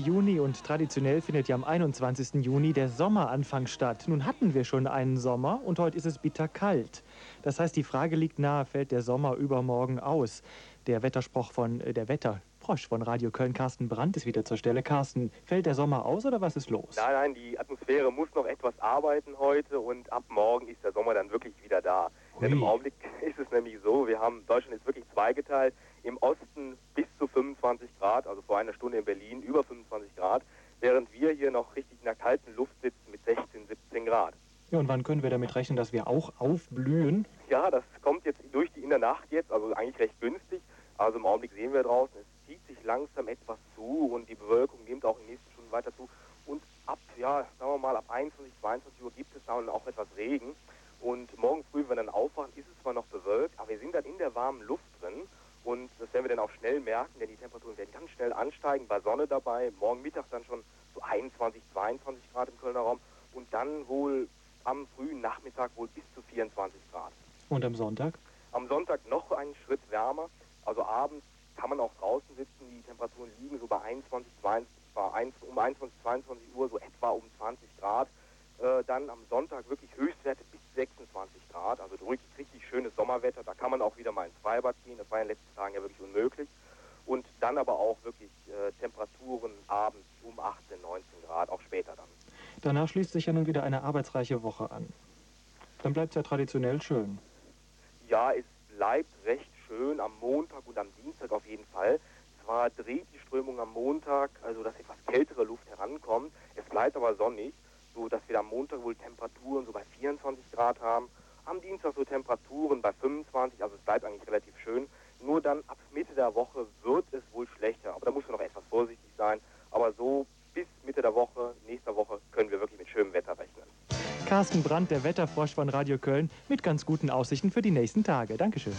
Juni und traditionell findet ja am 21. Juni der Sommeranfang statt. Nun hatten wir schon einen Sommer und heute ist es bitterkalt. Das heißt, die Frage liegt nahe, fällt der Sommer übermorgen aus? Der Wetterfrosch von Radio Köln, Carsten Brandt, ist wieder zur Stelle. Carsten, fällt der Sommer aus oder was ist los? Nein, die Atmosphäre muss noch etwas arbeiten heute und ab morgen ist der Sommer dann wirklich wieder da. Denn im Augenblick ist es nämlich so, Deutschland ist wirklich zweigeteilt. Im Osten bis zu 25 Grad, also vor einer Stunde in Berlin über 25 Grad, während wir hier noch richtig in der kalten Luft sitzen mit 16, 17 Grad. Ja, und wann können wir damit rechnen, dass wir auch aufblühen? Ja, das kommt jetzt in der Nacht jetzt, also eigentlich recht günstig. Also im Augenblick sehen wir draußen, es zieht sich langsam etwas zu und die Bewölkung nimmt auch in den nächsten Stunden weiter zu. Und ab 21, 22 Uhr gibt es dann auch etwas Regen. Und morgen früh, wenn wir dann aufwachen, ist es zwar noch bewölkt, aber wir sind dann in der warmen Luft drin. Und das werden wir dann auch schnell merken, denn die Temperaturen werden ganz schnell ansteigen, bei Sonne dabei. Morgen Mittag dann schon so 21, 22 Grad im Kölner Raum und dann wohl am frühen Nachmittag wohl bis zu 24 Grad. Und am Sonntag? Am Sonntag noch einen Schritt wärmer. Also abends kann man auch draußen sitzen. Die Temperaturen liegen so bei 21, 22 Uhr, so etwa um 20 Grad. Dann am Sonntag wirklich Höchstwerte bis 26 Grad. Also wirklich richtig schönes Sommerwetter. Da kann man auch wieder mal ins Freibad gehen. Das war in den letzten Tagen ja wirklich unmöglich. Und dann aber auch wirklich Temperaturen abends um 18, 19 Grad, auch später dann. Danach schließt sich ja nun wieder eine arbeitsreiche Woche an. Dann bleibt es ja traditionell schön. Ja, es bleibt recht schön am Montag und am Dienstag auf jeden Fall. Zwar dreht die Strömung am Montag, also dass etwas kältere Luft herankommt. Es bleibt aber sonnig, so dass wir am Montag wohl Temperaturen so bei 24 Grad haben. Am Dienstag so Temperaturen bei 25, also es bleibt eigentlich relativ schön. Nur dann ab Mitte der Woche wird es wohl schlechter. Aber da muss man noch etwas vorsichtig sein. Aber so bis Mitte der Woche, nächster Woche, können wir wirklich mit schönem Wetter rechnen. Carsten Brandt, der Wetterfrosch von Radio Köln, mit ganz guten Aussichten für die nächsten Tage. Dankeschön.